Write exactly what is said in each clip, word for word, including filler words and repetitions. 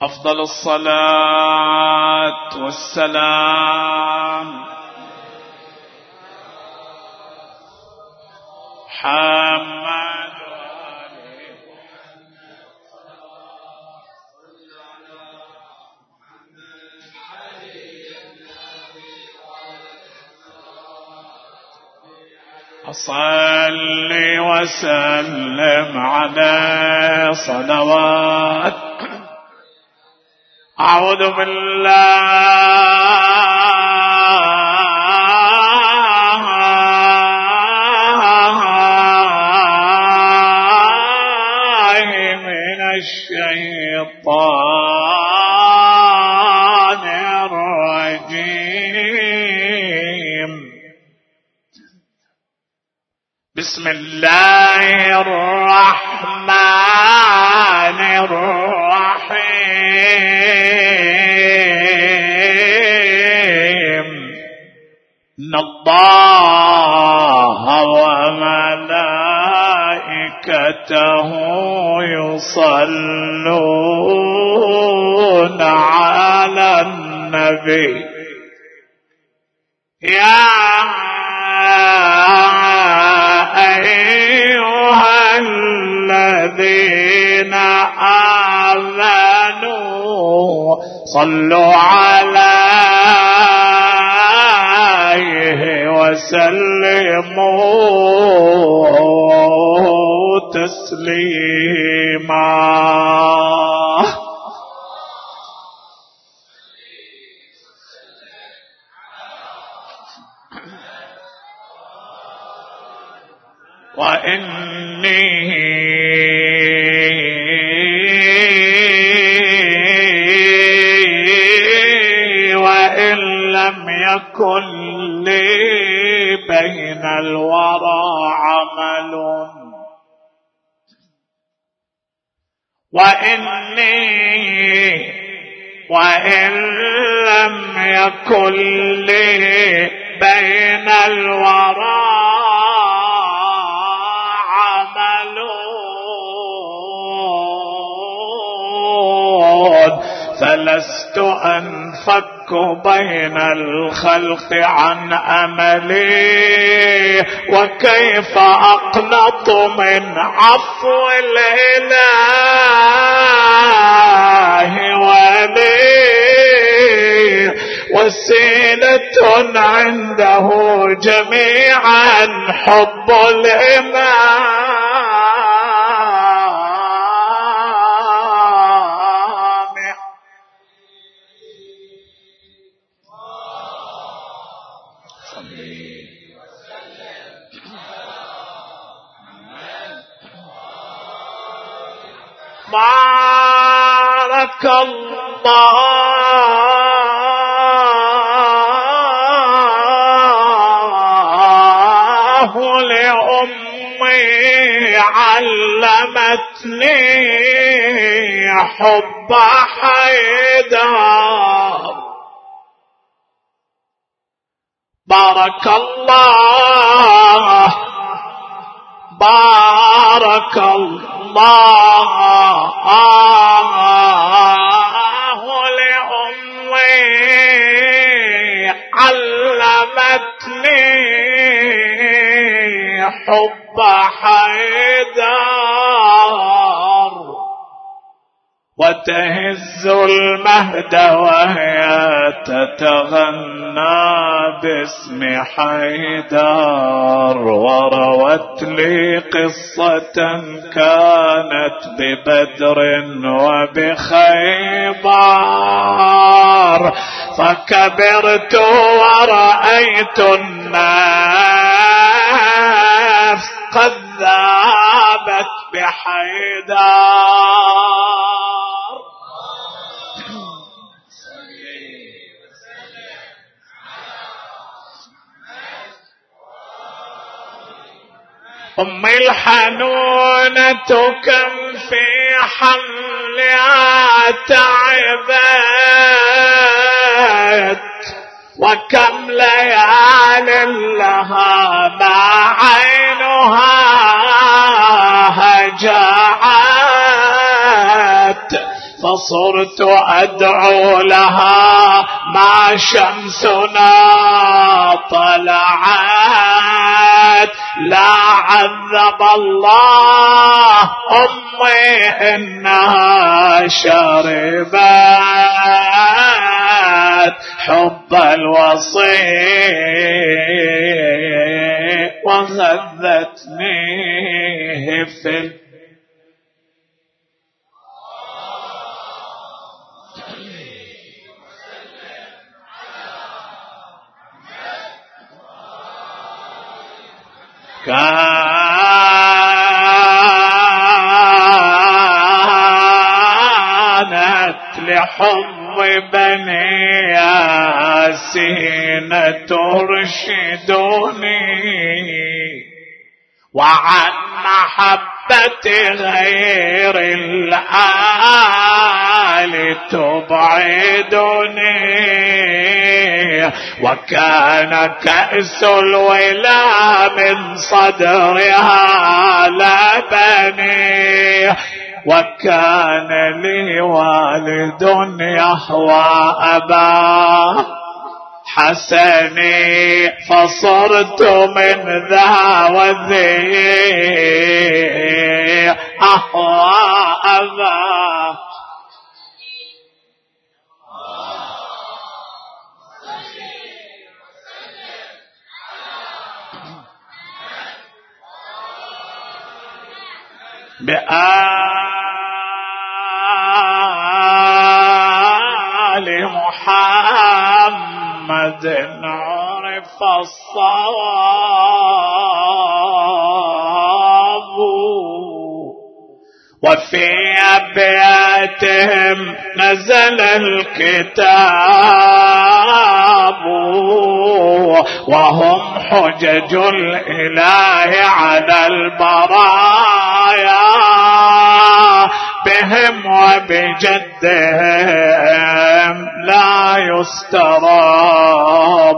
أفضل الصلاة والسلام محمد أصل وسلم على صلوات. أعوذ بالله من الشيطان الرجيم. بسم الله الرحمن الرحيم. إن الله وملائكته يصلون على النبي يا أيها الذين آمنوا صلوا عليه وسلموا تسليما. وإني وإن لم يكن لي بين الورى عمل وإني وإن لم يكن لي بين الورى فلست أنفك بين الخلق عن أملي وكيف أقنط من عفو الإله ولي وسيلة عنده جميعا حب الإمام. بارك الله لأمي علمتني حب حيدر. بارك الله بارك الله لأمي علمتني حب حيدر وتهز المهد وهي تتغنى باسم حيدر وروت لي قصة كانت ببدر وبخيبر فكبرت ورأيت الناس قد ذابت بحيدر. أمي الحنونة كم في حملها تعبت وكم ليال لها ما عينها هجعت فصرت أدعو لها ما شمسنا طلعت. لا عذب الله أمي إنها شربت حب الوصي وغذتني في كانت لحظ بني ياسين ترشدني وعن محبة غير الآل تبعدني. وكان كأس الولا من صدرها لبني. وكان لي والد يهوى أبا حسني فصرت من ذا وذي أهوى أبا. بآل محمد عرف الصواب. وفي أبياتهم نزل الكتاب وهم حجج الإله على البرايا بهم وبجدهم لا يستراب.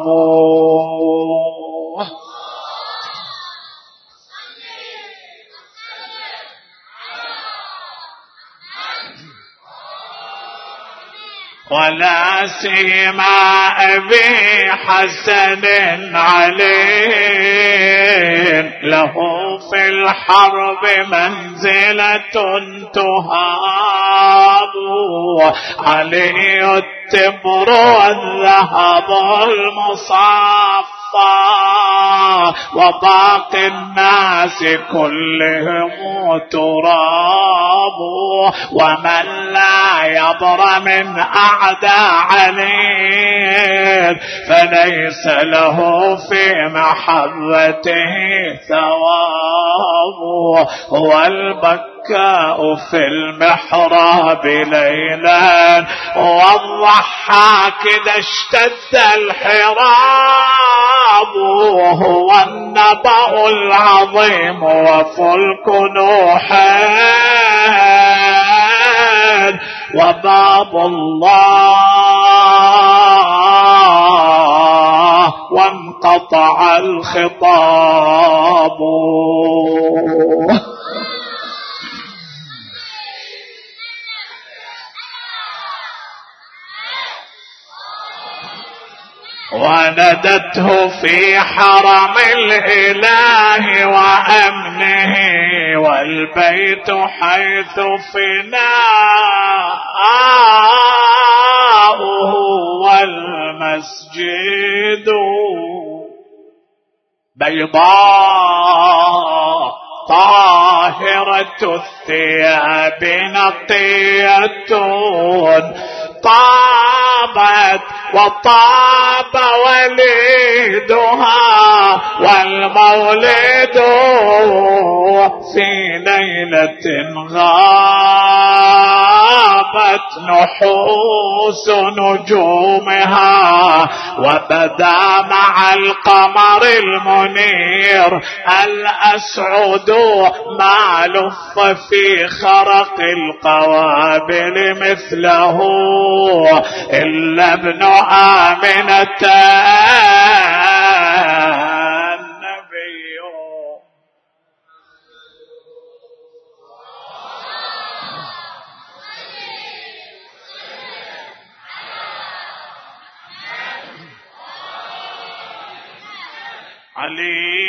ولا سيما أبي حسن علي له في الحرب منزلة تهاب. علي التبر والذهب المصفى وباقي الناس كلهم تراب. ومن لا يبر من أعداء علي فليس له في محبته ثواب. هو البكاء في المحراب ليلا والضحاك إذا اشتد الحراب. وهو النبأ العظيم وفلك نوح وباب الله وانقطع الخطاب. وندته في حرم الإله وأمنه والبيت حيث فناؤه والمسجد بيضاء طاهرة الثياب نقية طابت وطاب وليدها والمولد في ليلة غابت نحوس نجومها وبدا مع القمر المنير الأسعد ما لف في خرق القوابل مثله إلا ابن آمنة النبي. علي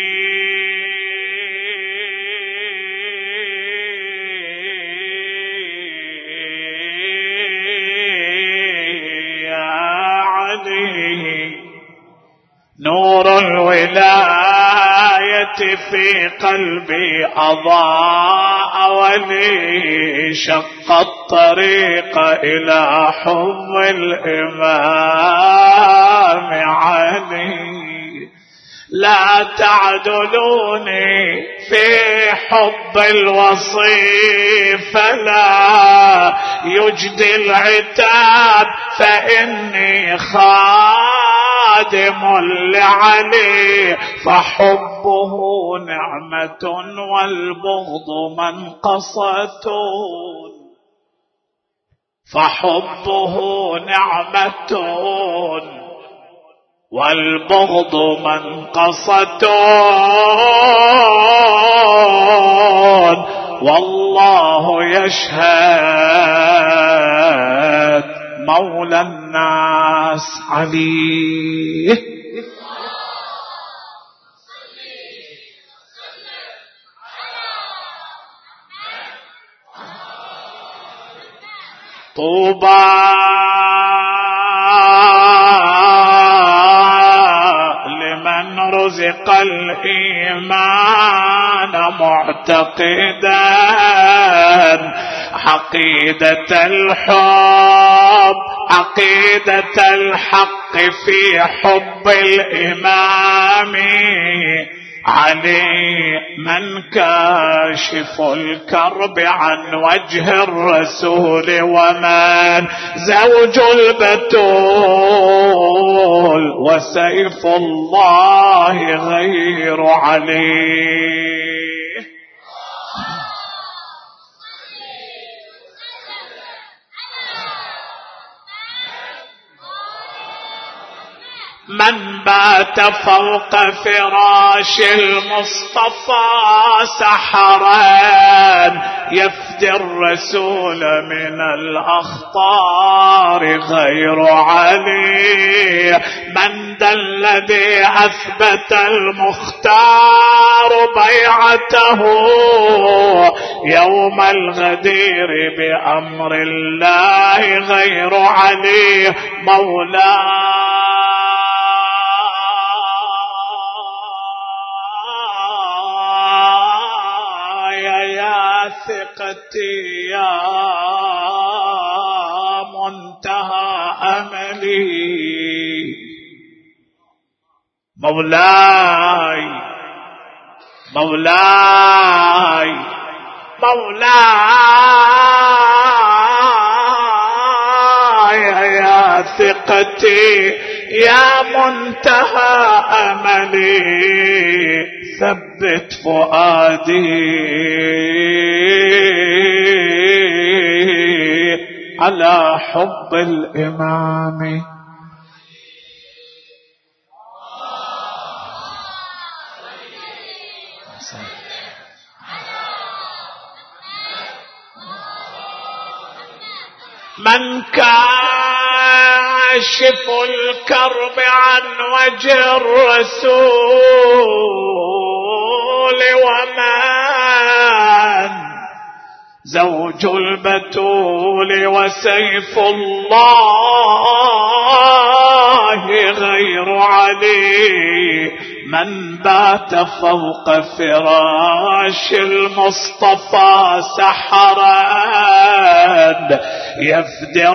يا علي نور الولاية في قلبي أضاء ولي شق الطريق إلى حب الإمام علي لا تعدلوني في حب الوصي فلا يجدي العتاب فإني خادم لعلي فحبه نعمة والبغض منقصة فحبه نعمة والبغض منقصة والله يشهد مولى الناس عليه طوبى لمن رزق الإيمان معتقدا عقيدة الحب عقيدة الحق في حب الإمام علي من كاشف الكرب عن وجه الرسول ومن زوج البتول وسيف الله غير علي من بات فوق فراش المصطفى سحرا يفدي الرسول من الأخطار غير علي من ذا الذي أثبت المختار بيعته يوم الغدير بأمر الله غير علي مولاي ثقتي يا منتهى أملي مولاي مولاي مولاي يا ثقتي يا منتهى أملي ثبت فؤادي على حب الإمام من كاشف الكرب عن وجه الرسول ومن زوج البتول وسيف الله غير علي من بات فوق فراش المصطفى سحرا يفدي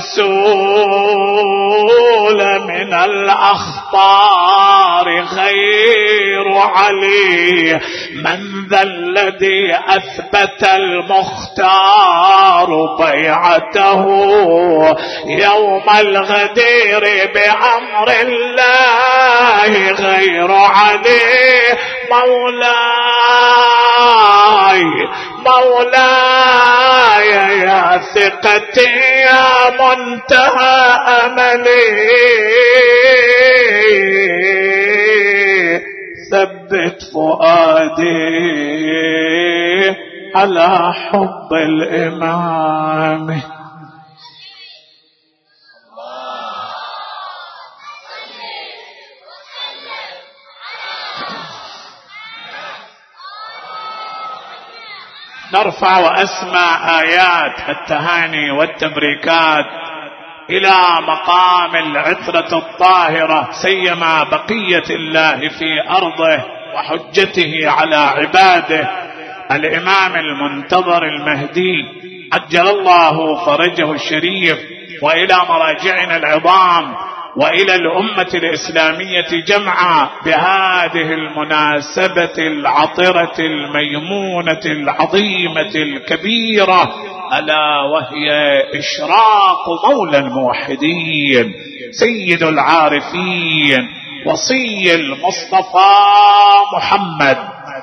الرسول من الأخطار غير علي من ذا الذي أثبت المختار بيعته يوم الغدير بأمر الله غير علي مولاي مولاي يا ثقتي يا منتهى أملي ثبت فؤادي على حب الإمام نرفع وأسمع آيات التهاني والتبريكات إلى مقام العترة الطاهرة، سيما بقية الله في أرضه وحجته على عباده الإمام المنتظر المهدي عجل الله فرجه الشريف، وإلى مراجعنا العظام، وإلى الأمة الإسلامية جمعا بهذه المناسبة العطرة الميمونة العظيمة الكبيرة، ألا وهي إشراق مولى الموحدين سيد العارفين وصي المصطفى محمد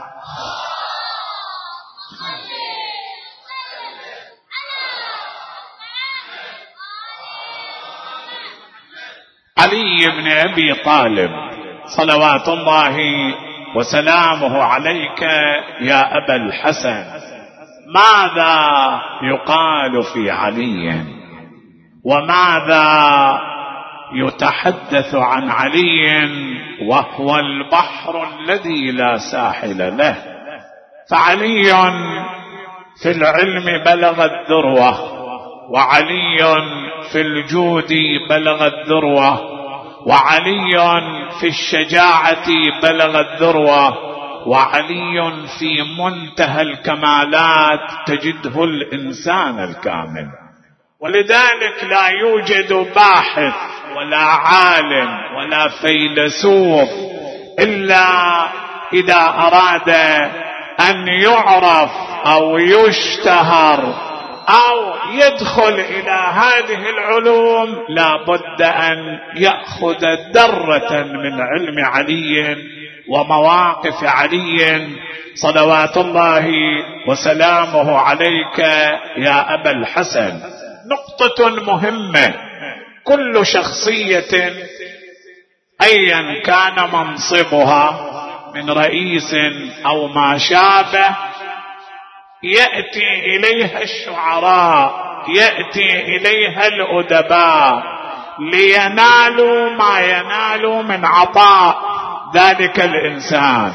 علي بن أبي طالب صلوات الله وسلامه عليك يا أبا الحسن. ماذا يقال في علي وماذا يتحدث عن علي وهو البحر الذي لا ساحل له؟ فعلي في العلم بلغ الذروة، وعلي في الجود بلغ الذروة، وعلي في الشجاعة بلغ الذروة، وعلي في منتهى الكمالات تجده الإنسان الكامل. ولذلك لا يوجد باحث ولا عالم ولا فيلسوف إلا إذا أراد أن يعرف أو يشتهر أو يدخل إلى هذه العلوم لا بد أن يأخذ درة من علم علي ومواقف علي صلوات الله وسلامه عليك يا أبا الحسن. نقطة مهمة: كل شخصية أيا كان منصبها من رئيس أو ما شابه يأتي إليها الشعراء، يأتي إليها الأدباء لينالوا ما ينالوا من عطاء ذلك الإنسان،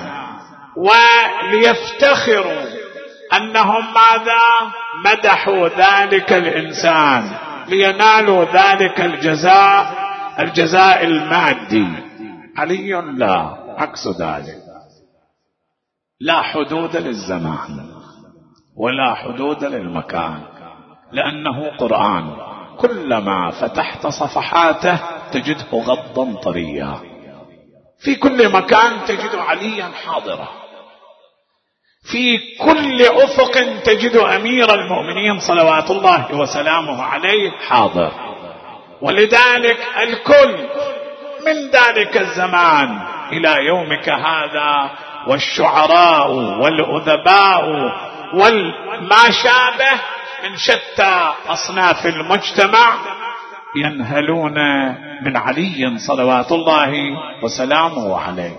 وليفتخروا أنهم ماذا مدحوا ذلك الإنسان لينالوا ذلك الجزاء، الجزاء المادي. علي لا، عكس ذلك، لا حدود للزمان ولا حدود للمكان، لأنه قرآن كلما فتحت صفحاته تجده غضا طريا، في كل مكان تجد عليا حاضرا، في كل أفق تجد أمير المؤمنين صلوات الله وسلامه عليه حاضر. ولذلك الكل من ذلك الزمان إلى يومك هذا، والشعراء والأدباء وما شابه من شتى أصناف المجتمع ينهلون من علي صلوات الله وسلامه عليه،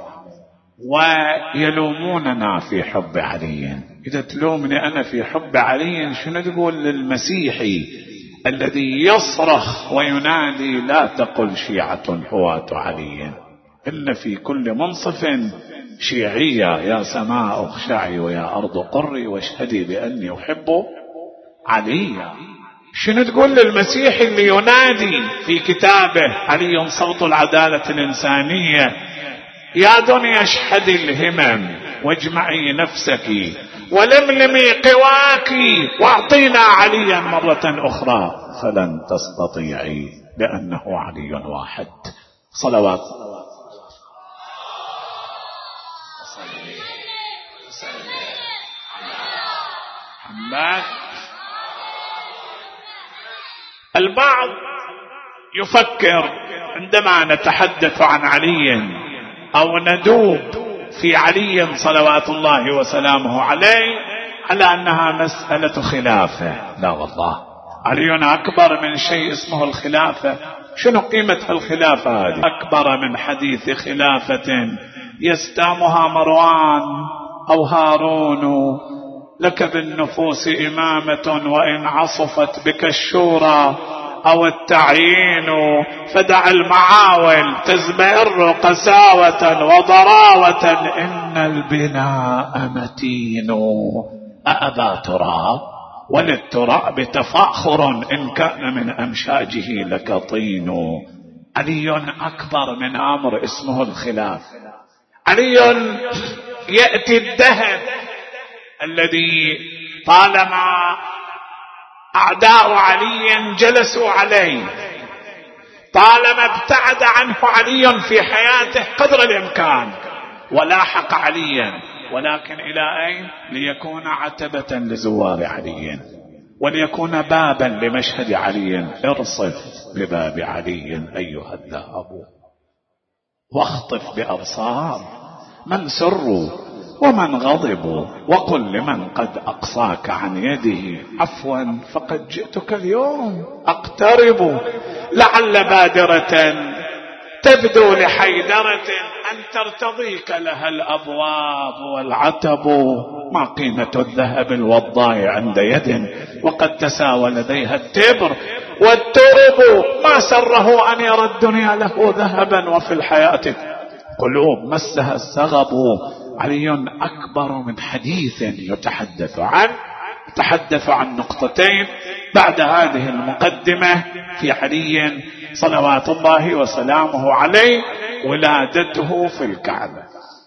ويلوموننا في حب علي. إذا تلومني أنا في حب علي، شنو تقول للمسيحي الذي يصرخ وينادي لا تقل شيعة حواة علي، إن في كل منصف شيعية، يا سماء اخشعي ويا أرض قري واشهدي بأني أحب علي. شنو تقول للمسيحي اللي ينادي في كتابه علي صوت العدالة الإنسانية يا دنيا اشحدي الهمم واجمعي نفسك ولملمي قواك واعطينا عليا مرة أخرى، فلن تستطيعي لأنه علي واحد. صلوات محمد. البعض يفكر عندما نتحدث عن علي أو ندوب في علي صلوات الله وسلامه عليه على أنها مسألة خلافة. لا والله، علي أكبر من شيء اسمه الخلافة. شنو قيمة الخلافة هذه؟ أكبر من حديث خلافة يستامها مروان أو هارون، لك بالنفوس إمامة وإن عصفت بك الشورى أو التعيين، فدع المعاول تزمئر قساوة وضراوة إن البناء متين. أأبا تراب وللتراب تفاخر إن كان من أمشاجه لك طين. علي أكبر من أمر اسمه الخلاف. علي يأتي الدهر الذي طالما أعداء علي جلسوا عليه، طالما ابتعد عنه علي في حياته قدر الإمكان ولاحق عليا، ولكن إلى أين؟ ليكون عتبة لزوار علي وليكون بابا لمشهد علي. ارصف بباب علي أيها الذهب واخطف بأبصار من سروا ومن غضبوا، وقل لمن قد أقصاك عن يده عفوا فقد جئتك اليوم أقترب، لعل بادرة تبدو لحيدرة أن ترتضيك لها الأبواب والعتب. ما قيمة الذهب الوضاء عند يد وقد تساوى لديها التبر والترب. ما سره أن يرى الدنيا له ذهبا وفي الحياة قلوب مسها السغب. علي أكبر من حديث يتحدث عنه. يتحدث عن نقطتين بعد هذه المقدمة في علي صلوات الله وسلامه عليه. ولادته في الكعبة.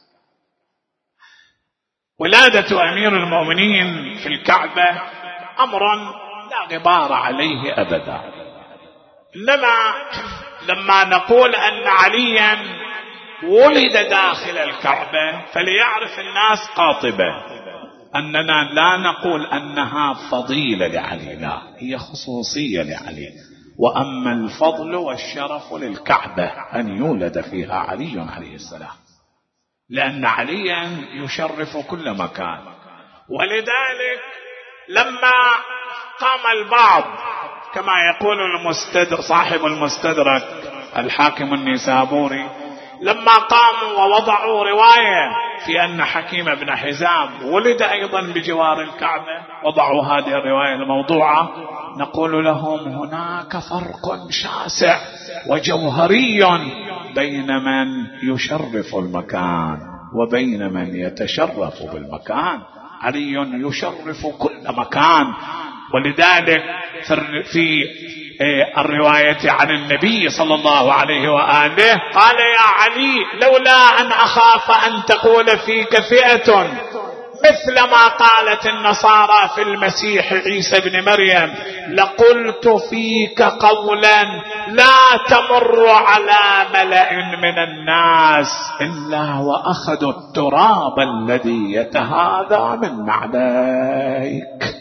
ولادة أمير المؤمنين في الكعبة أمر لا غبار عليه أبدا. إنما لما نقول أن عليا ولد داخل الكعبة فليعرف الناس قاطبة أننا لا نقول أنها فضيلة لعلي، لا، هي خصوصية لعلي. وأما الفضل والشرف للكعبة أن يولد فيها علي عليه السلام، لأن عليا يشرف كل مكان. ولذلك لما قام البعض كما يقول المستدرك صاحب المستدرك الحاكم النيسابوري، لما قاموا ووضعوا رواية في أن حكيم بن حزام ولد أيضا بجوار الكعبة، وضعوا هذه الرواية الموضوعة، نقول لهم هناك فرق شاسع وجوهري بين من يشرف المكان وبين من يتشرف بالمكان. علي يشرف كل مكان. ولذلك في الرواية عن النبي صلى الله عليه وآله قال يا علي لولا أن أخاف أن تقول فيك فئة مثل ما قالت النصارى في المسيح عيسى بن مريم لقلت فيك قولا لا تمر على ملأ من الناس إلا وأخذوا التراب الذي يتهاذى من نعليك.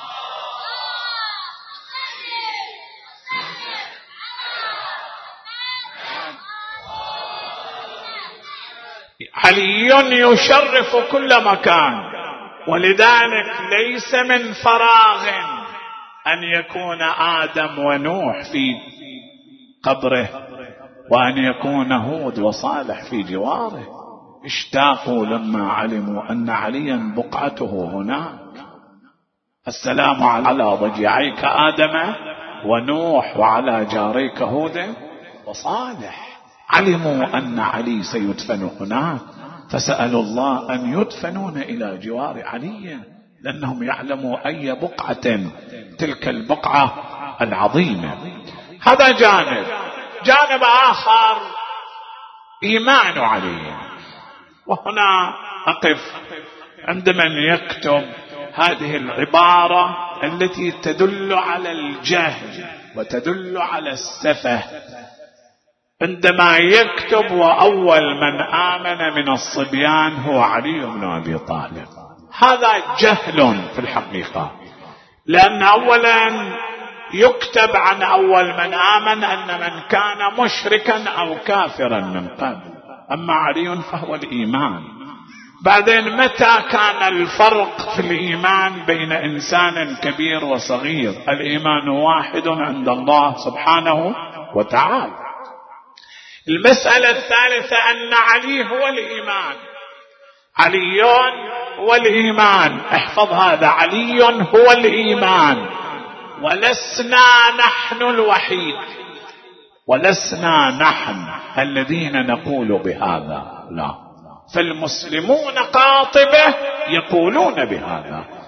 علي يشرف كل مكان. ولذلك ليس من فراغ أن يكون آدم ونوح في قبره وأن يكون هود وصالح في جواره. اشتاقوا لما علموا أن عليا بقعته هناك. السلام على ضجيعيك آدم ونوح وعلى جاريك هود وصالح. علموا أن علي سيدفن هناك فسألوا الله أن يدفنون إلى جوار علي، لأنهم يعلموا أي بقعة تلك البقعة العظيمة. هذا جانب. جانب آخر إيمان علي. وهنا أقف عند من يكتب هذه العبارة التي تدل على الجهل وتدل على السفه، عندما يكتب وأول من آمن من الصبيان هو علي بن أبي طالب. هذا جهل في الحقيقة، لأن أولا يكتب عن أول من آمن أن من كان مشركا أو كافرا من قبل، أما علي فهو الإيمان. بعدين متى كان الفرق في الإيمان بين إنسان كبير وصغير؟ الإيمان واحد عند الله سبحانه وتعالى. المسألة الثالثة أن علي هو الإيمان. علي هو الإيمان. احفظ هذا، علي هو الإيمان، ولسنا نحن الوحيد، ولسنا نحن الذين نقول بهذا، لا، فالمسلمون قاطبة يقولون بهذا.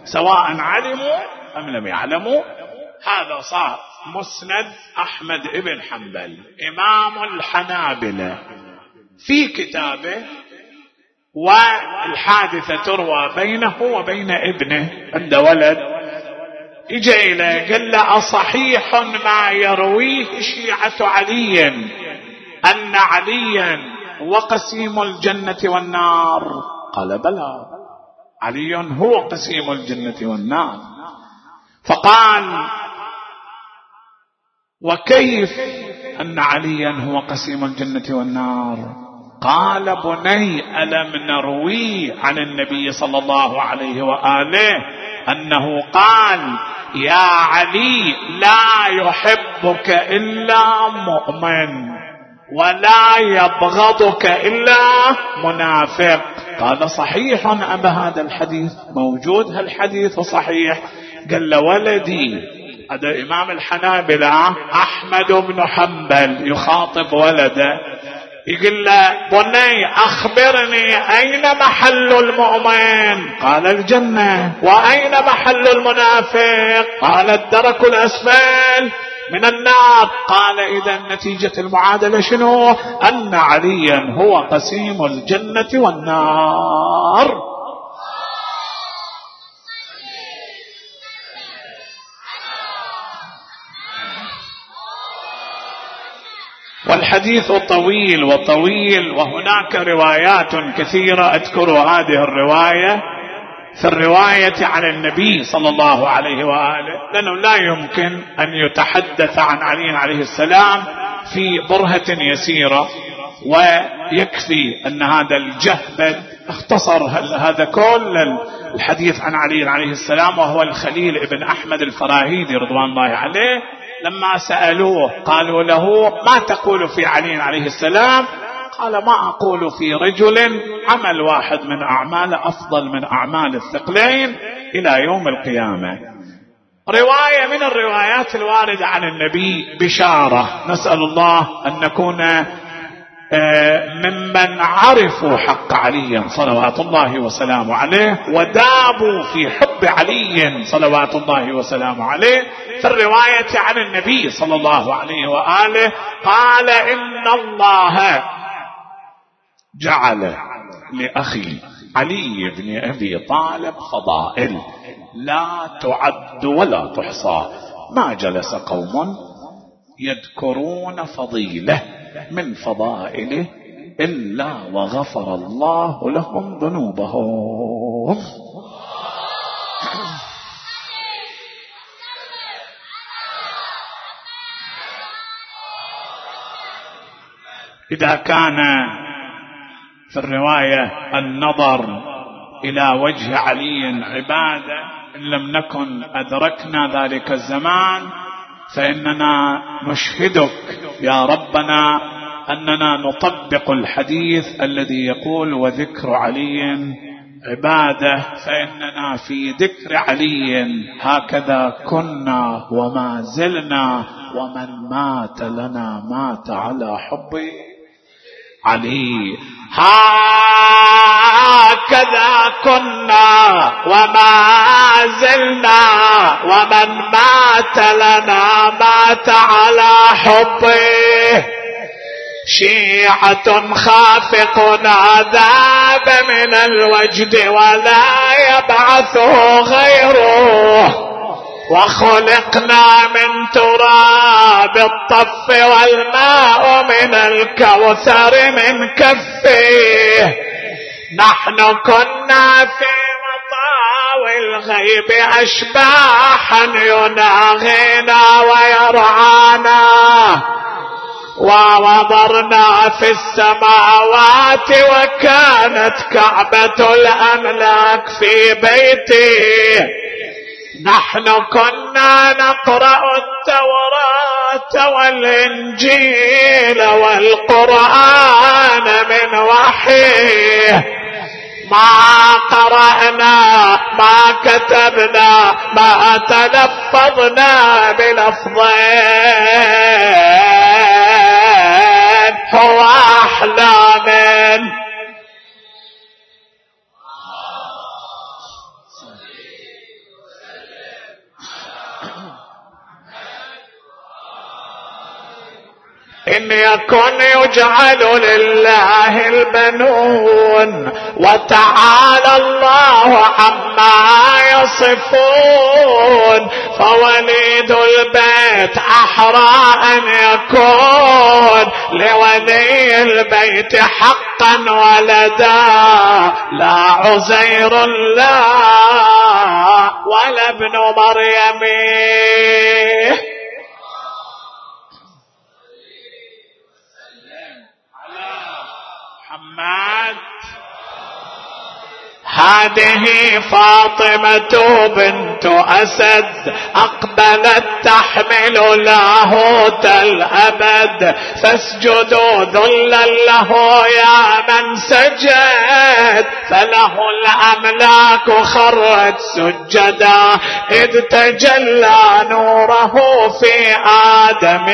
سواء علموا أم لم يعلموا. هذا صار مسند أحمد بن حنبل إمام الحنابلة في كتابه، والحادثة تروى بينه وبين ابنه، عند ولد إجا إليه قال له: أصحيح ما يرويه شيعة علي أن عليا وقسيم الجنة والنار؟ قال: بلى، علي هو قسيم الجنة والنار. فقال: وكيف أن عليا هو قسيم الجنة والنار؟ قال: بني، ألم نروي عن النبي صلى الله عليه وآله أنه قال: يا علي، لا يحبك إلا مؤمن ولا يبغضك إلا منافق. قال: صحيح أبا هذا الحديث موجود، هالحديث صحيح. قال له: ولدي، هذا إمام الحنابلة أحمد بن حنبل يخاطب ولده، يقول له: بني، أخبرني أين محل المؤمن؟ قال: الجنة. وأين محل المنافق؟ قال: الدرك الأسفل من النار. قال: إذا نتيجة المعادلة شنو؟ أن عليا هو قسيم الجنة والنار. والحديث طويل وطويل، وهناك روايات كثيرة أذكر هذه الرواية في الرواية عن النبي صلى الله عليه وآله، لأنه لا يمكن أن يتحدث عن علي عليه السلام في برهة يسيرة، ويكفي أن هذا الجهبل اختصر هذا كل الحديث عن علي عليه السلام، وهو الخليل ابن أحمد الفراهيدي رضوان الله عليه. لما سألوه قالوا له: ما تقول في علي عليه السلام؟ قال: ما أقول في رجل عمل واحد من أعماله أفضل من أعمال الثقلين إلى يوم القيامة. رواية من الروايات الواردة عن النبي بشارة، نسأل الله أن نكون ممن عرفوا حق علي صلوات الله وسلامه عليه ودابوا في حب علي صلوات الله وسلامه عليه. في الرواية عن النبي صلى الله عليه وآله قال: إن الله جعل لأخي علي بن أبي طالب فضائل لا تعد ولا تحصى، ما جلس قوم يذكرون فضيلة من فضائله إلا وغفر الله لهم ذنوبهم. إذا كان في الرواية النظر إلى وجه علي عبادة، إن لم نكن أدركنا ذلك الزمان فإننا نشهدك يا ربنا أننا نطبق الحديث الذي يقول: وذكر علي عبادة، فإننا في ذكر علي هكذا كنا وما زلنا، ومن مات لنا مات على حب علي. هكذا كنا وما زلنا، ومن مات لنا مات على حبه. شيعة خافقنا ذاب من الوجد ولا يبعثه غيره، وخلقنا من تراب الطف والماء من الكوثر من كفه. نحن كنا في مطاوي الغيب أشباحا يناغينا ويرعانا، ووضرنا في السماوات وكانت كعبة الأملاك في بيته. نحن كنا نقرأ التوراة والإنجيل والقرآن من وحيه، ما قرأنا ما كتبنا ما تلفظنا بلفظين هو أحلى من إن يكن يجعل لله البنون وتعالى الله عما يصفون. فوليد البيت أحرى أن يكون لولي البيت حقا ولدا، لا عزير لا ولا ابن مريم. محمد. هذه فاطمة بنت أسد أقبلت تحمل لاهوت الأبد، فاسجدوا ذلا له يا من سجد، فله الأملاك خرت سجدا إذ تجلى نوره في آدم.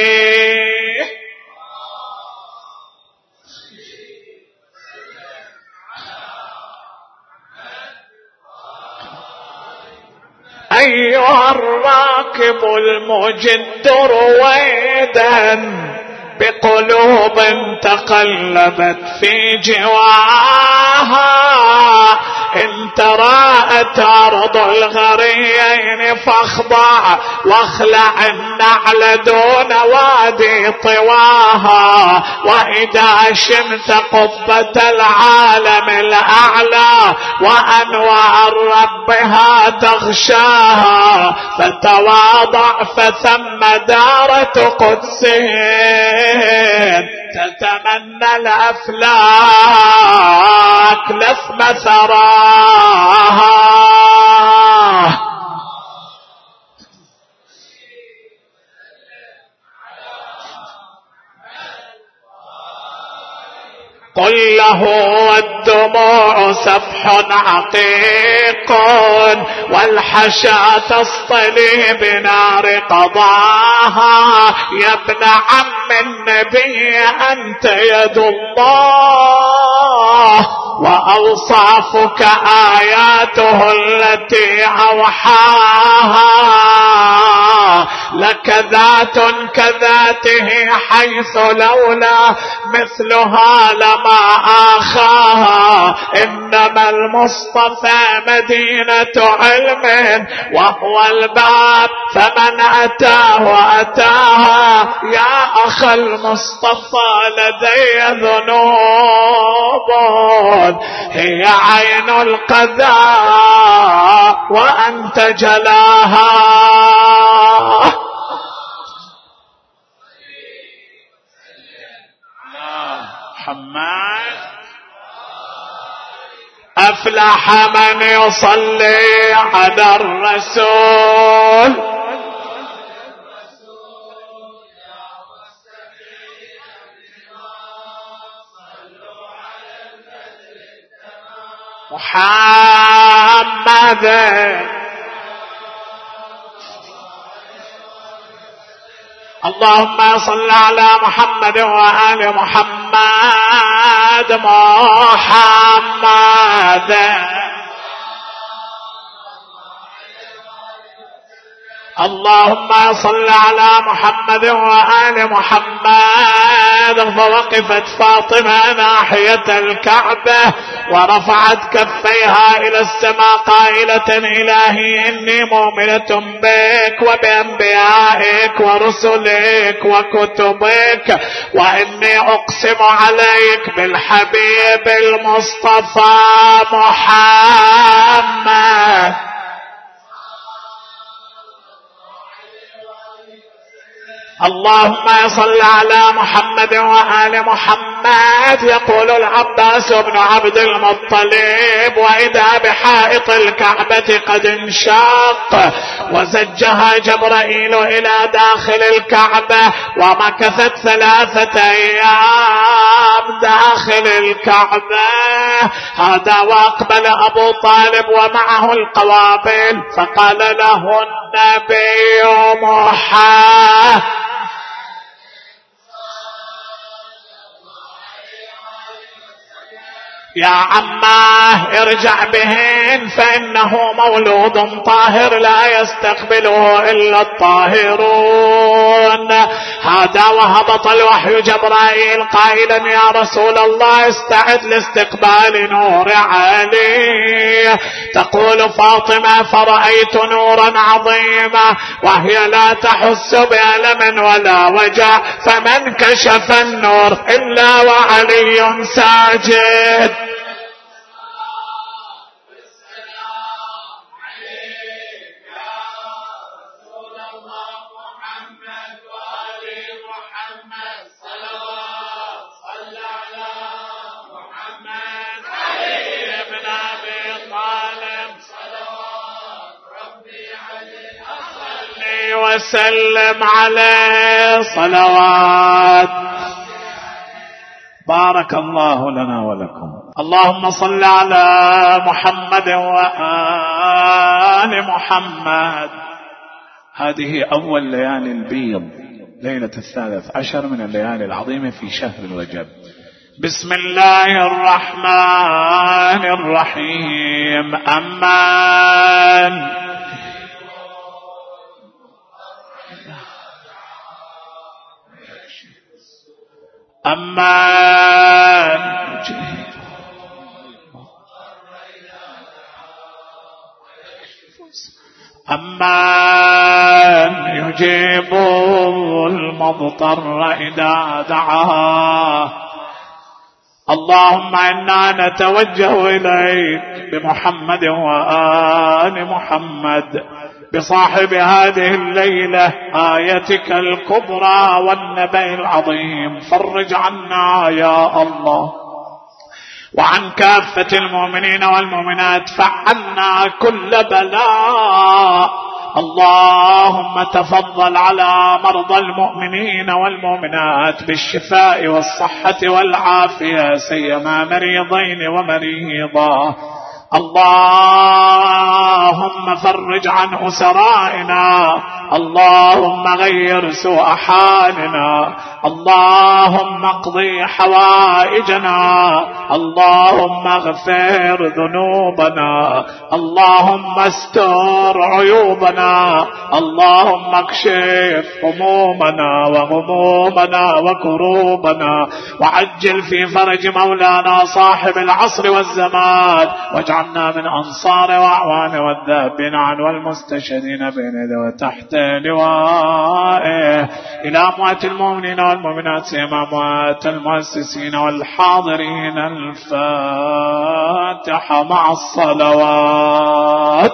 أيها الراكب المجد رويدا بقلوب تقلبت في جواها، إن تراءت أرض الغريين فاخضع واخلع النعل دون وادي طواها، وإذا شمت قبة العالم الأعلى وأنوار ربها تغشاها، فتواضع فثم دارة قدسه تتمنى الأفلاك لثم ثراها. قل له الدموع سفح عقيق والحشا تصطلي بنار قضاها، يا ابن عم النبي أنت يد الله وأوصافك آياته التي أوحاها، لك ذات كذاته حيث لولا مثلها لما آخاها، إنما المصطفى مدينة علم وهو الباب فمن أتاه أتاها، يا أخ المصطفى لدي ذنوب هي عين القذى وأنت جلاها. محمد. أفلح من يصلي على الرسول، محمد. اللهم صل على محمد وآل محمد. محمد. اللهم صل على محمد وآل محمد. فوقفت فاطمة ناحية الكعبة ورفعت كفيها إلى السماء قائلة إلهي إني مؤمنة بك وبأنبيائك ورسلك وكتبك، وإني أقسم عليك بالحبيب المصطفى محمد. اللهم صل على محمد وآل محمد. يقول العباس بن عبد المطلب وإذا بحائط الكعبة قد انشق وزجها جبرائيل إلى داخل الكعبة، ومكثت ثلاثة أيام داخل الكعبة. هذا وأقبل أبو طالب ومعه القوابل، فقال له النبي محمد يا عماه ارجع بهن فإنه مولود طاهر لا يستقبله إلا الطاهرون. ونادى وهبط الوحي جبرائيل قائلا يا رسول الله استعد لاستقبال نور علي. تقول فاطمة فرأيت نورا عظيما وهي لا تحس بألم ولا وجع، فمن كشف النور إلا وعلي ساجد. وسلم عليه صلوات. بارك الله لنا ولكم. اللهم صل على محمد وآل محمد. هذه أول ليالي البيض، ليلة الثالث عشر من الليالي العظيمة في شهر رجب. بسم الله الرحمن الرحيم. أمان أمان أمان يجيب المضطر إذا دعاه. اللهم إنا نتوجه إليك بمحمد وآل محمد بصاحب هذه الليلة آيتك الكبرى والنبأ العظيم. فرج عنا يا الله وعن كافة المؤمنين والمؤمنات، فعنا كل بلاء. اللهم تفضل على مرضى المؤمنين والمؤمنات بالشفاء والصحة والعافية، سيما مريضين ومريضا. اللهم فرج عن أسرائنا، اللهم غير سوء حالنا، اللهم اقضي حوائجنا، اللهم اغفر ذنوبنا، اللهم استر عيوبنا، اللهم اكشف همومنا وغمومنا وكروبنا، وعجل في فرج مولانا صاحب العصر والزمان، واجعلنا من أنصار وأعوان والذابين عنه والمستشهدين بين يديه وتحت لوائه. إلى أموات المؤمنين والمؤمنات سيما أموات المؤسسين والحاضرين الفاتحة مع الصلوات.